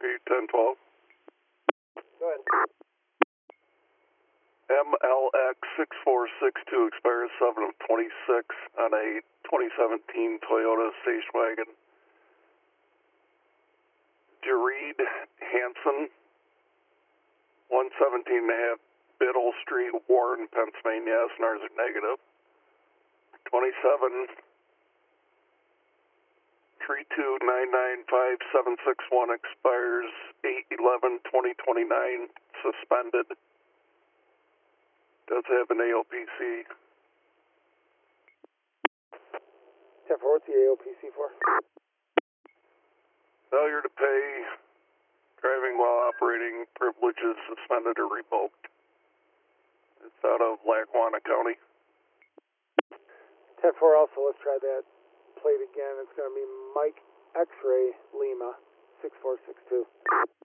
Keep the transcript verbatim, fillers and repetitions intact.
eight ten twelve. Go ahead. M L X six four six two expires seven of twenty-six on a twenty seventeen Toyota station wagon. Jareed Hanson, one seventeen and a half Biddle Street, Warren, Pennsylvania. S N Rs are negative. twenty-seven three two nine nine five seven six one expires eight eleven twenty twenty-nine, suspended. Does have an A O P C. ten four, what's the A O P C for? Failure to pay, driving while operating, privileges suspended or revoked. It's out of Lackawanna County. ten four also, let's try that plate again. It's going to be Mike X-Ray Lima six four six two.